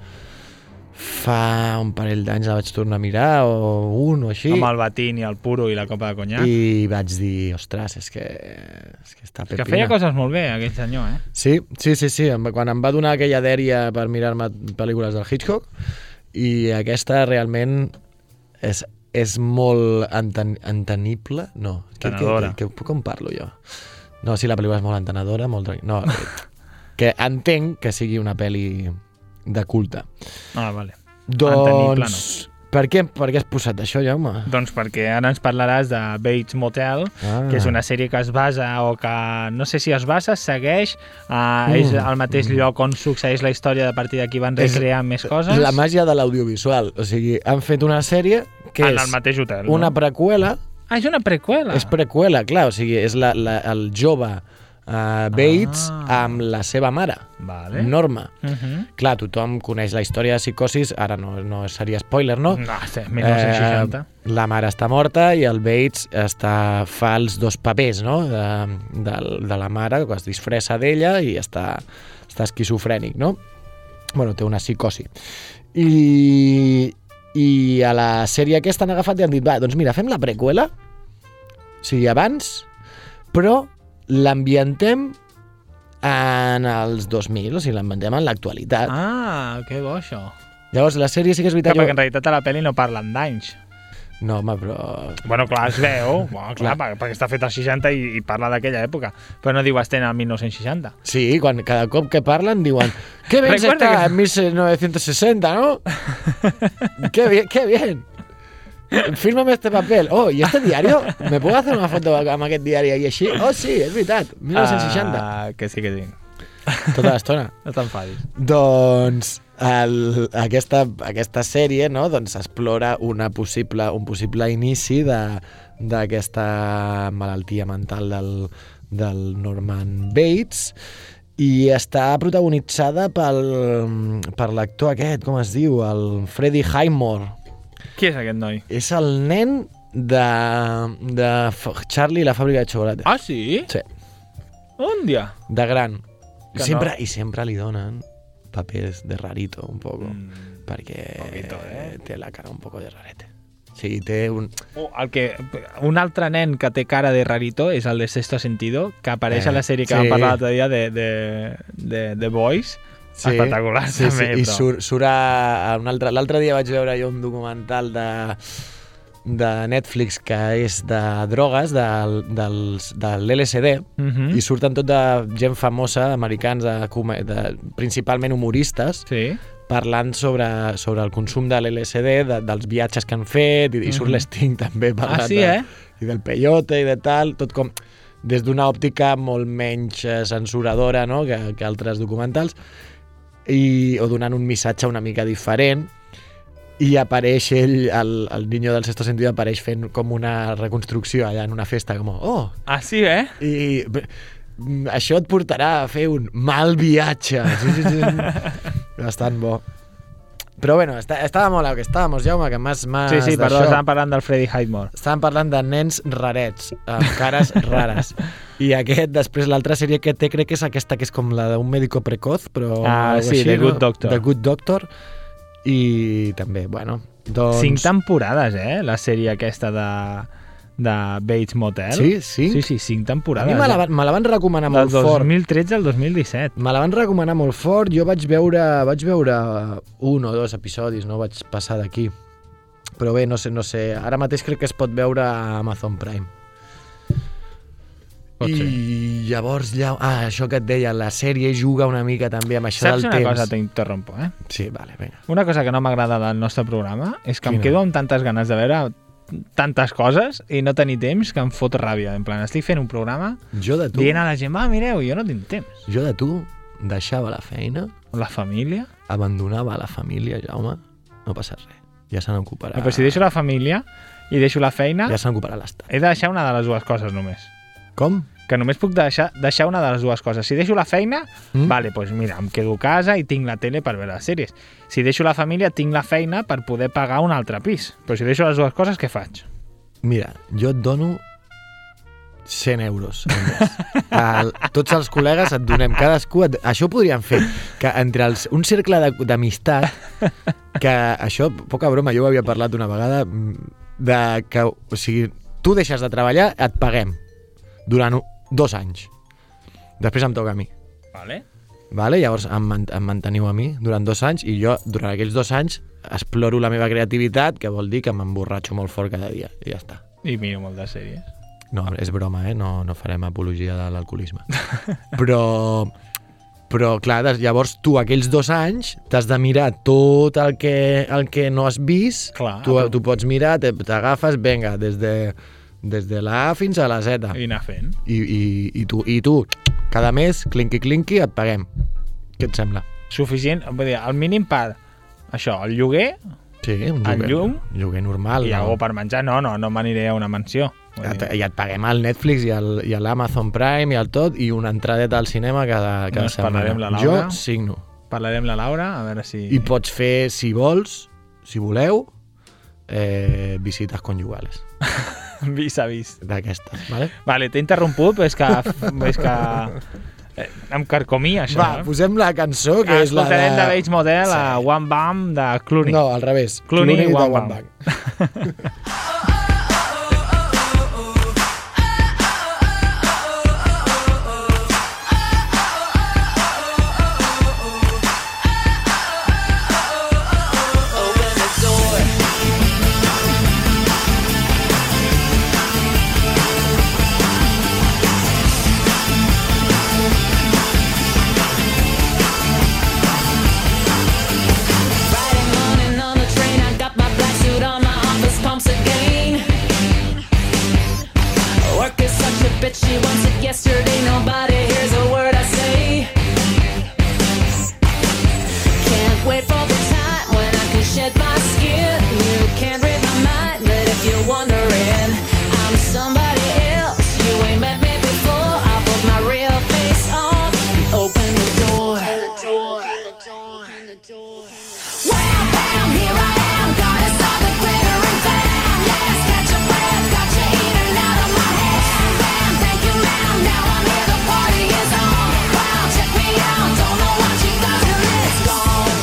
fa un parell d'anys la vaig tornar a mirar, o un o així, Amb el batín i el puro i la copa de conyac. i vaig dir, ostres, és que, és que està És que pepina. feia coses molt bé, aquell senyor, eh? Sí, sí, sí, sí. Em- Quan em va donar aquella dèria per mirar-me pel·lícules del Hitchcock, i aquesta realment és, és molt enten, entenible. No, que, que, Entenedora. que, que, com parlo jo? No, sí, la pel·lícula és molt entenedora, molt... tra- No, que entenc que sigui una pel·li de culte. Ah, vale. Entenible, Doncs... Per què, per què has posat això, Jaume? Doncs perquè ara ens parlaràs de Bates Motel, Ah. que és una sèrie que es basa, o que no sé si es basa, segueix, uh, Mm. és al mateix lloc on succeeix la història, de partir d'aquí van És recreant més coses. La màgia de l'audiovisual. O sigui, han fet una sèrie que en és el mateix hotel, una no? preqüela. Ah, és una preqüela. És preqüela, clar, o sigui, és la, la, el jove uh, Bates Ah. amb la seva mare, Vale. Norma. Uh -huh. Clar, tothom coneix la història de Psicosis, ara no, no seria spoiler, no? No, sí, mil nou-cents seixanta. Eh, la mare està morta i el Bates està, fa els dos papers, no?, de, de, de la mare, que es disfressa d'ella i està, està esquizofrènic, no? Bueno, té una psicosi. I, I a la sèrie aquesta han agafat i han dit, va, doncs mira, fem la preqüela, o sigui, abans, però l'ambientem en els dos mil, o sigui, l'ambientem en l'actualitat. Ah, que bo això. Llavors, la sèrie sí que és Que veritat... perquè en realitat a la pel·li no parlen d'anys. No, home, però... Bueno, clar, es veu, bueno, clar, Clar. perquè està fet als seixanta i, i parla d'aquella època, però no diu estem al mil nou-cents seixanta. Sí, quan cada cop que parlen diuen «Qué bien se Recuerda está que- en mil novecientos sesenta, ¿no? ¡Qué bien, qué bien! Fírmame este papel. Oh, ¿y este diario? ¿Me puedo hacer una foto amb aquest diari i així? Oh, sí, és veritat, mil nou-cents seixanta. Ah, que sí que tinc. Tota l'estona. No t'enfadis. Doncs el, aquesta, aquesta sèrie, no, doncs explora una possible, un possible inici de- d'aquesta malaltia mental del, del Norman Bates, i està protagonitzada pel, per l'actor aquest, com es diu, el Freddie Highmore. Qui és aquest noi? És el nen de, de F- Charlie i la fàbrica de xocolata. Ah, sí? Sí, Un dia. de gran. Que Sempre, no. I sempre li donen papers de rarito, un poco, Mm. perquè Poquito, eh? té la cara un poco de rarete. Sí, té un... Oh, el que, un altre nen que té cara de rarito és el de Sexto Sentido, que apareix Eh, a la sèrie que sí. vam parlar l'altre dia de, de, de, de Boys. Sí, Espectacular, sí, sí, també, i però- surt, surt a, a un altre... L'altre dia vaig veure jo un documental de, de Netflix que és de drogues, del, dels, de l'L S D, Mhm. i surten tot de gent famosa, americans, de, come- de, principalment humoristes, Sí. parlant sobre, sobre el consum de l'L S D, de, dels viatges que han fet, i, i surt Mhm. l'Sting també parlant Ah, sí, de, eh? i del peyote i de tal, tot com des d'una òptica molt menys eh, censuradora, no?, que, que altres documentals, i, o donant un missatge una mica diferent, i apareix ell, el, el niño del sexto sentido apareix fent com una reconstrucció allà en una festa, com, oh, Ah, sí, eh? i b- mm, això et portarà a fer un mal viatge. Sí, sí, sí. Bastant bo. Però bueno, està, estava molt el que estàvem, Jaume, que m'has... m'has Sí, sí, perdó, d'això. estàvem parlant del Freddie Highmore. Estàvem parlant de nens rarets, amb cares rares. I aquest, després, l'altra sèrie que té, crec que és aquesta, que és com la d'un médico precoz, però... Ah, algo sí, així, The no? Good Doctor. The Good Doctor. I també, bueno, doncs... Cinc temporades, eh? La sèrie aquesta de, de Bates Motel. Sí, cinc? Sí, sí, cinc A temporades. mi me la, eh? van- me la van recomanar Del molt fort. dos mil tretze al dos mil disset. Me la van recomanar molt fort. Jo vaig veure, vaig veure un o dos episodis, no vaig passar d'aquí. Però bé, no sé, no sé. Ara mateix crec que es pot veure a Amazon Prime. Pot I ser. llavors, ja... ah, això que et deia, la sèrie juga una mica també amb això Saps del una temps. cosa, t'interrompo, eh? Sí, vale, vinga. Una cosa que no m'agrada del nostre programa és que Quina? em quedo amb tantes ganes de veure tantes coses i no tenir temps que em fot ràbia. En plan, estic fent un programa Jo de tu, dient a la gent, va, mireu, jo no tinc temps. jo de tu deixava la feina, La família... abandonava la família, Jaume, no passa res. Ja se n'ocuparà... No, però si deixo la família i deixo la feina, Ja se n'ocuparà l'Estat. he de deixar una de les dues coses només. Com? Que només puc deixar, deixar una de les dues coses. Si deixo la feina, Mm? mm? vale, doncs mira, em quedo a casa i tinc la tele per veure les sèries. Si deixo la família, tinc la feina per poder pagar un altre pis. Però si deixo les dues coses, què faig? Mira, jo et dono cent euros al mes. El, tots els col·legues et donem cadascú... Et, això podríem fer, que entre els, un cercle de- d'amistat, que això, poca broma, jo ho havia parlat una vegada, de que, o sigui, tu deixes de treballar, et paguem durant u- dos anys. Després em toca a mi. Vale. Vale? Llavors em, man- em manteniu a mi durant dos anys i jo, durant aquells dos anys, exploro la meva creativitat, que vol dir que m'emborratxo molt fort cada dia. I ja està. I miro moltes sèries. No, és broma, eh? No, no farem apologia de l'alcoholisme. Però, però, clar, des- llavors tu aquells dos anys t'has de mirar tot el que, el que no has vist. Clar, tu, però- tu pots mirar, te- t'agafes, venga, des de, des de la A fins a la Z. I anar fent. I, i, i, tu, I tu, cada mes, clinqui-clinqui, et paguem. Què et sembla? Suficient, vull dir, el mínim per això, el lloguer Sí, un El lloguer, llum? lloguer normal. i no? algo per menjar. No, no, no m'aniré a una mansió. Vull Ja, dir, et- ja et paguem al Netflix i, al, i a l'Amazon Prime i al tot i una entradeta al cinema cada, cada Doncs setmana. parlarem la Laura. Jo signo. Parlarem la Laura, a veure si... I pots fer, si vols, si voleu, eh, visites conjugales Vis a vis. d'aquestes, vale? Vale, t'he interromput, però és que... és que eh, em carcomia, això. Va, eh? posem la cançó, que és la de... Escoltarem de Bates Motel a One Bam de Clooney. No, al revés. Clooney i de One One Bang. Bang. Friday morning on the train, I got my black suit on, my office pumps again. Work is such a bitch, she wants it yesterday, nobody hears a word I say. Can't wait for the time when I can shed my skin. You can't read my mind, but if you're wondering, I'm somebody else. You ain't met me before, I put my real face on. Open the door. Wham, bam, here I am, goddess of the glitter and glam. Yes, catch your breath, got you eating out of my hand. Bam, thank you, ma'am, now I'm here, the party is on. Wow, check me out, don't know what you got till it's gone.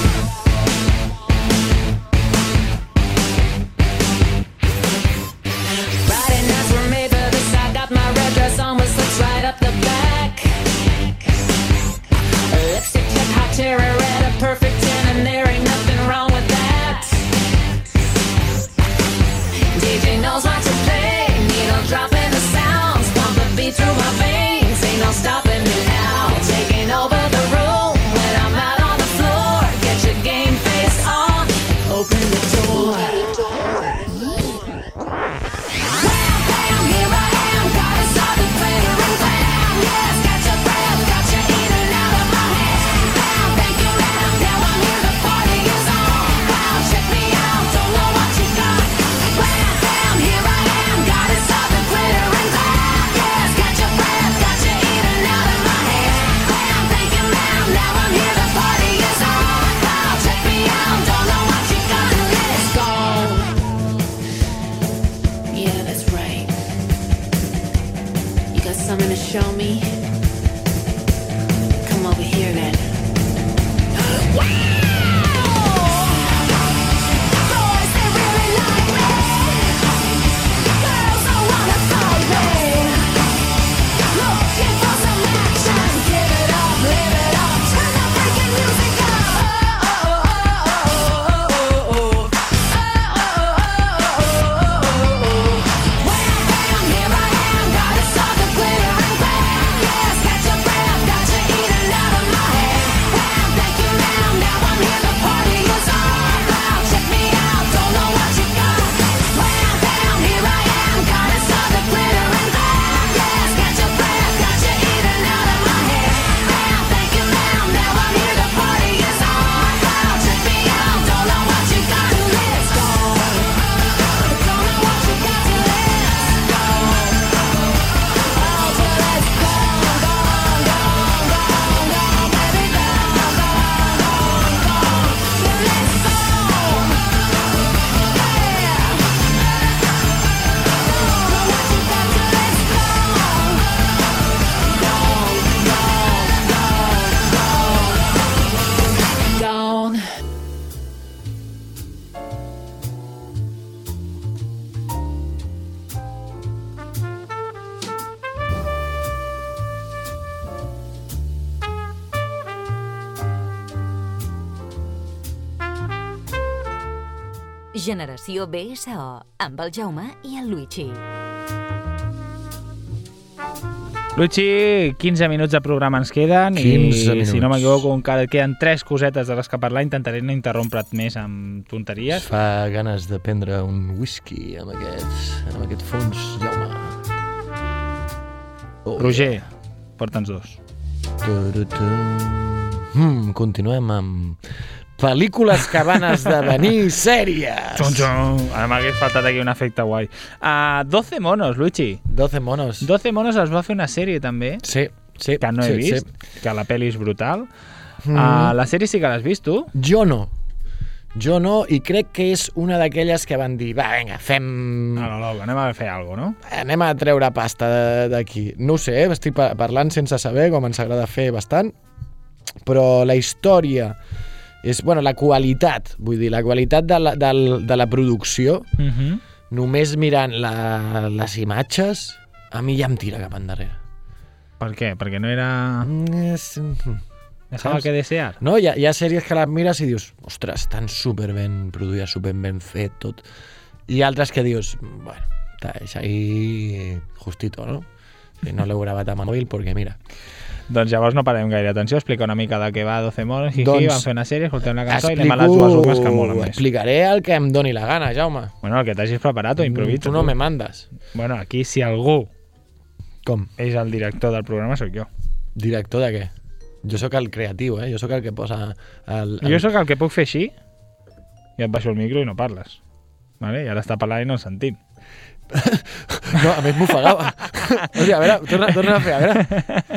Friday nights were made for this, I got my red dress on with slits right up the back. Lipstick check, hot cherry red, a perfect ten, and there ain't nothing wrong with that. D J knows what to play, needle dropping the sounds, pump the beat through my veins, ain't no stopping me now. Taking over the room when I'm out on the floor, get your game face on, open the door. Wham, bam, here I am, goddess of the glitter and glam. Yes, catch your breath, got you eating out of my hand. Bam, thank you, ma'am, now I'm here, the party is on. Wow, check me out, don't know what you got. Wham, bam, here I am, goddess of the glitter and glam. Yes, catch your breath, got you eating out of my hand. Bam, thank you, ma'am, now I'm here, the party is on. Wow, check me out, don't know what you got. Let's go. Yeah, that's right. You got something to show me? Come over here then. Boys, they really like me. Girls don't wanna fight me. Looking for some action. Give it up, live it up. Turn the freaking music up. Wham, bam, here I am, goddess of the glitter and glam. Yes, catch your breath, got you eating out of my hand. Wham, thank you, ma'am, now I'm Generació B S O, amb el Jaume i el Luigi. Luigi, quinze minuts de programa ens queden quinze i, minuts. si no m'equivoco, encara et queden tres cosetes de les que parlar. Intentaré no interrompre't més amb tonteries. Fa ganes de prendre un whisky amb aquest, amb aquest fons, Jaume. Oh, Roger, porta'ns dos. Mm, continuem amb pel·lícules que van esdevenir sèries. Xun, xun. Ara m'hagués faltat aquí un efecte guai. Uh, doce monos, Luigi. doce monos. doce monos es va fer una sèrie també, Sí, sí. que no he sí, vist, Sí. que la pel·li és brutal. Mm. Uh, la sèrie sí que l'has vist, tu? Jo no. Jo no, i crec que és una d'aquelles que van dir, va, vinga, fem... No, no, no, anem a fer alguna cosa, no? Anem a treure pasta de- d'aquí. No ho sé, eh? Estic pa- parlant sense saber, com ens agrada fer bastant, però la història és, bueno, la qualitat, vull dir, la qualitat de la, de, de la producció, Uh -huh. només mirant la, les imatges, a mi ja em tira cap endarrere. Per què? Perquè no era... Mm, és- Dejava Saps? que desear. No, hi ha, hi ha sèries que les mires i dius, ostres, estan super ben produïdes, super ben fet tot. I altres que dius, bueno, està ahí justito, no? Si no l'heu gravat amb el mòbil, perquè mira. Doncs llavors no parem gaire atenció, explica una mica de què va doce monos, jiji, Doncs van fer una sèrie, escoltem la cançó i anem a les dues últimes que molen més. Explicaré el que em doni la gana, Jaume. Bueno, el que t'hagis preparat o improvisa. Tu no me mandes. Bueno, aquí si algú Com? és el director del programa sóc jo. Director de què? Jo sóc el creatiu, eh? Jo sóc el que posa... El, el... Jo sóc el que puc fer així i et baixo el micro i no parles. Vale? I ara està parlant i no el sentim. No, a més m'ofegava. O sigui, a veure, torna, torna a fer, a veure.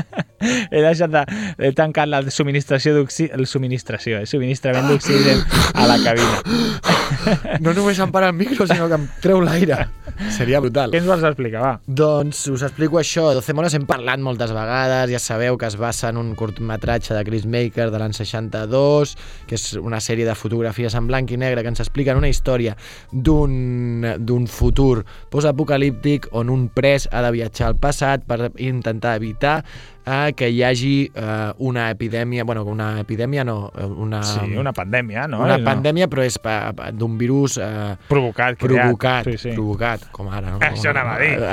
He deixat de... He tancat la subministració d'oxigen... El subministració, eh? Subministrament d'oxigen a la cabina. No només em para el micro, sinó que em treu l'aire. Seria brutal. Què ens vols explicar, va? Doncs us explico això. doce monos hem parlat moltes vegades, ja sabeu que es basa en un curtmetratge de Chris Maker de l'any seixanta-dos, que és una sèrie de fotografies en blanc i negre que ens expliquen una història d'un d'un futur postapocalíptic on un pres ha de viatjar al passat per intentar evitar eh, que hi hagi eh, una epidèmia, bueno, una epidèmia no, una, Sí, una pandèmia, no? una No. pandèmia, però és pa- pa- d'un virus eh, Provocat, creat. provocat, Sí, sí. provocat, com ara. No? Això anava a dir.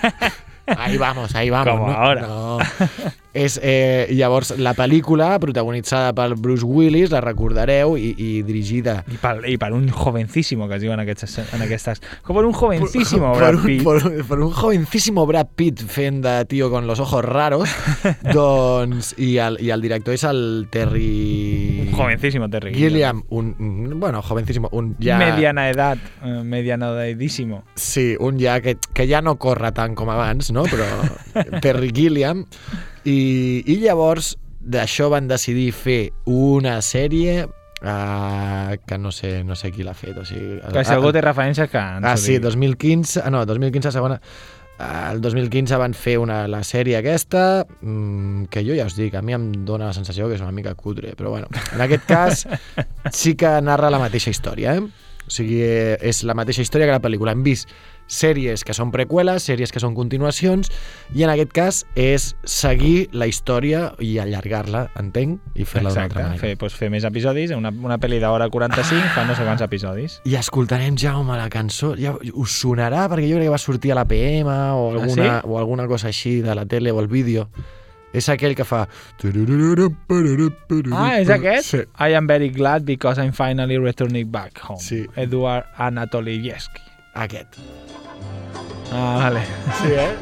Ahí vamos, ahí vamos. Com no? ahora. No. És, eh, llavors, la pel·lícula, protagonitzada pel Bruce Willis, la recordareu, i, i dirigida... I per, I per un jovencísimo, que es diu en aquestes... En aquestes com per un jovencísimo, por, Brad un- Pitt. por, por un jovencísimo Brad Pitt fent de tío con los ojos raros, doncs, i el, i el director és el Terry... Un jovencísimo Terry Gilliam, un, bueno, jovencísimo, un ja... Mediana edat, eh, mediana edadísimo. Sí, un ja que, que ja no corre tant com abans, no? Però Terry Gilliam. I, i llavors d'això van decidir fer una sèrie uh, que no sé, no sé qui l'ha fet. O sigui, Que si algú té referències que ens Ah, ho sí, digui. dos mil quinze, ah, no, dos mil quinze segona. Ah, El dos mil quinze van fer una, la sèrie aquesta, mmm, que jo ja us dic, a mi em dóna la sensació que és una mica cutre, però bueno, en aquest cas sí que narra la mateixa història, eh? O sigui, eh, és la mateixa història que la pel·lícula. Hem vist sèries que són preqüeles, sèries que són continuacions, i en aquest cas és seguir la història i allargar-la, entenc, i fer-la d'una altra Exacte, manera. fer, doncs fer més episodis, una, una pel·li d'hora quaranta-cinc fa no sé quants episodis. I escoltarem, Jaume, la cançó. Ja us sonarà, perquè jo crec que va sortir a l'A P M o alguna, Ah, sí? o alguna cosa així de la tele o el vídeo. És aquell que fa... Ah, és aquest? Sí. I am very glad because I'm finally returning back home. Sí. Eduard Anatolievski. Aquest. Ah, vale. Sí, eh?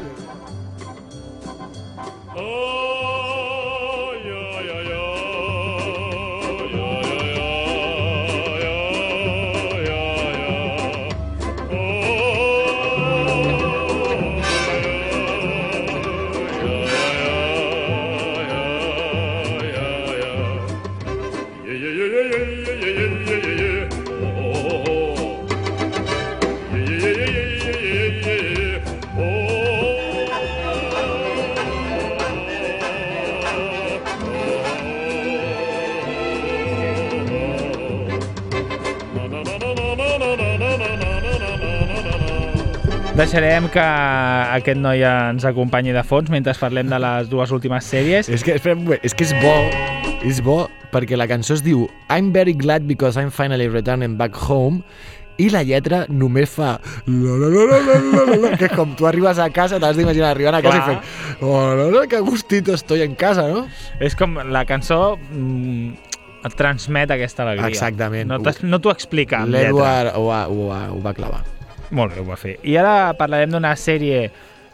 Deixarem que aquest noi ens acompanyi de fons mentre parlem de les dues últimes sèries. És que, espera, un moment, és que és bo, és bo perquè la cançó es diu I'm very glad because I'm finally returning back home i la lletra només fa la, la, la, la, la, la, la, que com tu arribes a casa t'has d'imaginar arribant a casa Clar. i fent oh, la, la, que gustito estoy en casa, no? És com la cançó mm, et transmet aquesta alegria. Exactament. No t'es- no t'ho explica amb lletra. L'Edward ho, va- ho, va- ho va clavar. Molt bé, ho va fer. I ara parlarem d'una sèrie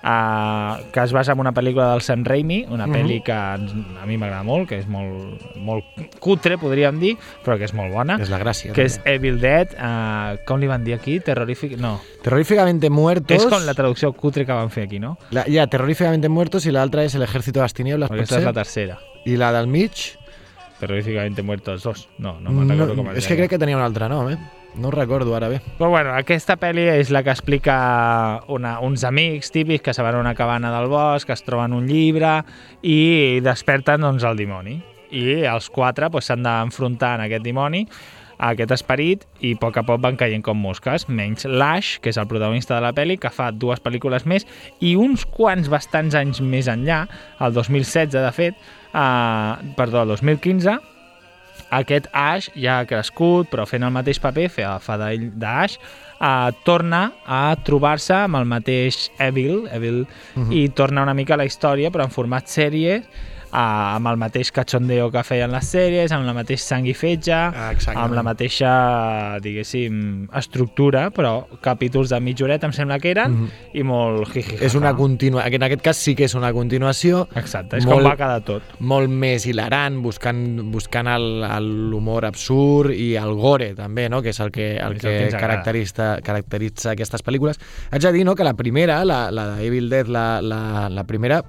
uh, que es basa en una pel·lícula del Sam Raimi, una Mhm. pel·li que ens- a mi m'agrada molt, que és molt, molt cutre, podríem dir, però que és molt bona, És la gràcia. que és també. Evil Dead. Uh, com li van dir aquí? Terrorífic... No, Terroríficamente Muertos. que és com la traducció cutre que van fer aquí, no? La, hi ha Terroríficamente Muertos i l'altra és El Ejército de las Tinieblas, pot Aquesta ser? és la tercera. I la del mig... Terroríficamente muertos dos. No, no me'n recordo com es és que deia. crec que tenia un altre nom, eh? No ho recordo ara bé. Però bueno, aquesta pel·li és la que explica una, uns amics típics que se van a una cabana del bosc, que es troben un llibre i desperten doncs, el dimoni. I els quatre doncs, s'han d'enfrontar en aquest dimoni, a aquest esperit, i a poc a poc van caient com mosques, menys l'Ash, que és el protagonista de la pel·li, que fa dues pel·lícules més, i uns quants bastants anys més enllà, el dos mil setze de fet, eh, perdó, el dos mil quinze, aquest Ash ja ha crescut, però fent el mateix paper, fa, fa d'ell d'Ash, uh, torna a trobar-se amb el mateix Evil, Evil Mhm. i torna una mica a la història, però en format sèrie, uh, amb el mateix cachondeo que feien les sèries, amb la mateixa sang i fetge, Ah, exactament. amb la mateixa, diguéssim, estructura, però capítols de mitja horeta em sembla que eren, Mhm. i molt jiji. És una continua... En aquest cas sí que és una continuació. Exacte, és molt- com va quedar tot. Molt més hilarant, buscant, buscant el- el- l'humor absurd i el gore, també, no? Que és el que, el És el que que ens agrada. caracteritza, caracteritza aquestes pel·lícules. Haig de dir, no?, que la primera, la, la de Evil Dead, la, la, la primera,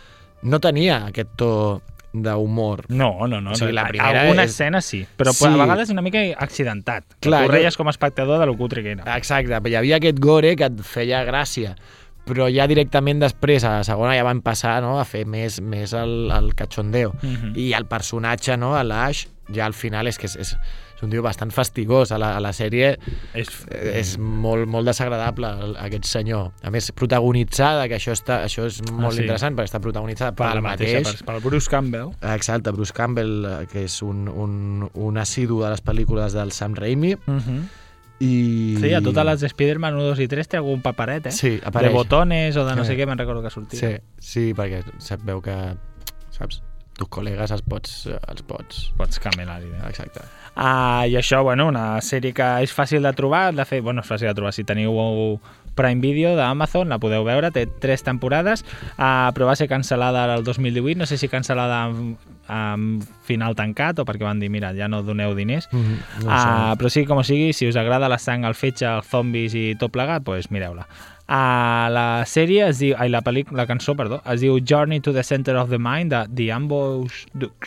no tenia aquest to d'humor. No, no, no. O sigui, la no. primera Alguna és- escena sí, però Sí. a vegades una mica accidentat. Que Clar, tu jo- reies com a espectador de lo cutre que era. Exacte, hi havia aquest gore que et feia gràcia, però ja directament després, a la segona, ja van passar, no?, a fer més, més el, el cachondeo. Mhm. I el personatge, no?, a l'Ash, ja al final és que és, és, és un tio bastant fastigós. A la, a la sèrie És... eh, és molt, molt desagradable el- aquest senyor. A més, protagonitzada, que això, està, això és molt sí. interessant, perquè està protagonitzada per pel la mateixa, mateix. per, pel Bruce Campbell. Exacte, Bruce Campbell, eh, que és un, un, un assidu de les pel·lícules del Sam Raimi. Uh -huh. I... Sí, a totes les de Spider-Man un, dos i tres té algun paperet, eh? Sí, de apareix. botones o de no Sí. sé què, me'n recordo que sortia. Sí, sí, perquè se't veu que, saps, tus col·legues els pots... eh, Els pots... Pots camelar-hi. Eh? Exacte. Uh, I això, bueno, una sèrie que és fàcil de trobar, de fet, bueno, és fàcil de trobar, si teniu Prime Video d'Amazon, la podeu veure, té tres temporades, uh, però va ser cancel·lada ara el dos mil divuit, no sé si cancel·lada amb, amb final tancat o perquè van dir, mira, ja no doneu diners, Mm -hmm. no uh, sé. però sí, com o sigui, si us agrada la sang, el fetge, els zombis i tot plegat, doncs mireu-la. Uh, la sèrie es diu, ai, la, pel·lic, la cançó, perdó, es diu Journey to the Center of the Mind de The Ambush Duke.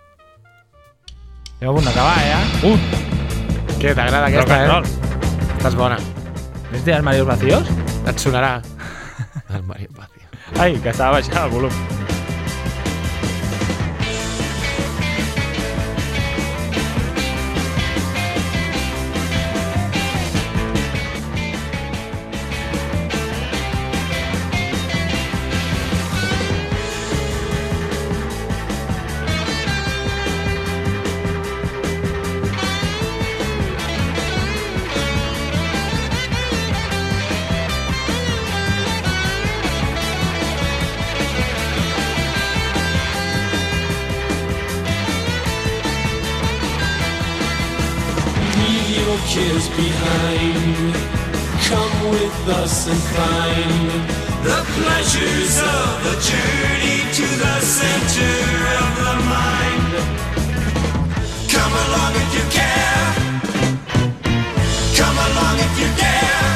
Estem a punt d'acabar, eh? Uh! Què, t'agrada Rock aquesta, and eh? roll. Estàs bona. ¿Es de Armarios Vacíos? Et sonarà. El Mario Pacio. Ai, que estava baixant el volum. Leave your cares behind. Come with us and find the pleasures of the journey to the center of the mind. Come along if you care. Come along if you dare.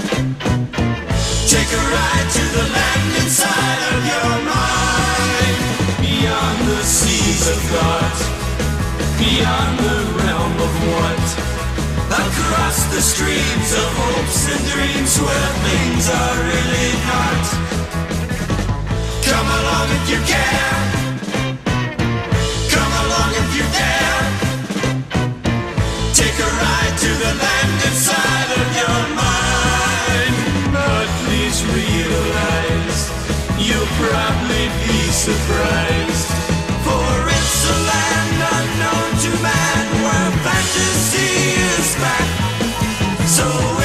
Take a ride to the land inside of your mind. Beyond the seas of thought. Beyond the realm of what? Across the streams of hopes and dreams where things are really not. Come along if you care. Come along if you dare. Take a ride to the land inside of your mind. But please realize you'll probably be surprised. For it's a land unknown to man where fantasy is back. So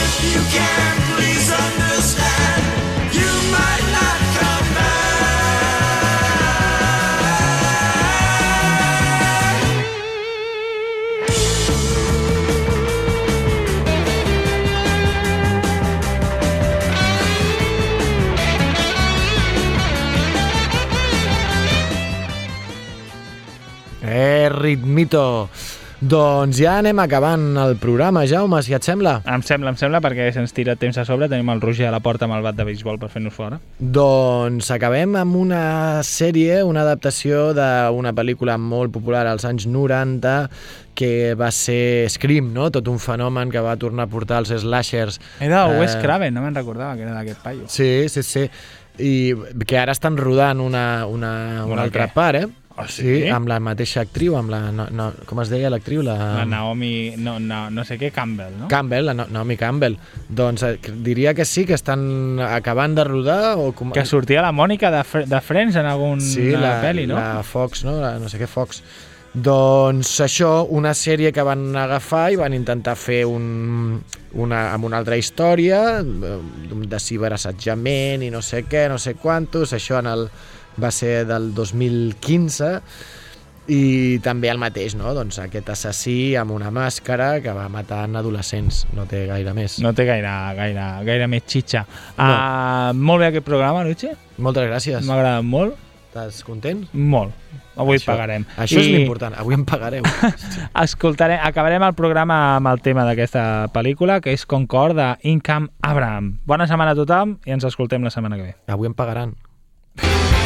ritmito. Doncs ja anem acabant el programa, Jaume, si et sembla. Em sembla, em sembla, perquè se'ns tira temps a sobre. Tenim el Roger a la porta amb el bat de béisbol per fer-nos fora. Doncs acabem amb una sèrie, una adaptació d'una pel·lícula molt popular als anys noranta, que va ser Scream, no? Tot un fenomen que va tornar a portar els slashers. Era de Wes Eh, Craven, no me'n recordava que era d'aquest paio. Sí, sí, sí. I que ara estan rodant una, una, una Una altra què? part, eh? Ah, sí? Amb la mateixa actriu, amb la... No, no, com es deia l'actriu? La... La Naomi, no, no, no sé què, Campbell, no? Campbell, la No- Naomi Campbell. Doncs eh, diria que sí, que estan acabant de rodar o... Com... Que sortia la Mònica de, Fre de Friends en alguna sí, la, pel·li, no? la Fox, no? La, no sé què Fox. Doncs això, una sèrie que van agafar i van intentar fer un, una, amb una altra història eh, de ciberassetjament i no sé què, no sé quantos, això en el, va ser del dos mil quinze i també el mateix, no? Doncs aquest assassí amb una màscara que va matant adolescents, no té gaire més. No té gaire, gaire, gaire més xitxa. No. Uh, molt bé aquest programa, Luigi. Moltes gràcies. M'ha agradat molt. Estàs content? Molt. Avui Això- pagarem. Això és l'important, avui em pagareu. Escoltarem, acabarem el programa amb el tema d'aquesta pel·lícula, que és Concord, de Incam Abraham. Bona setmana a tothom i ens escoltem la setmana que ve. Avui em pagaran.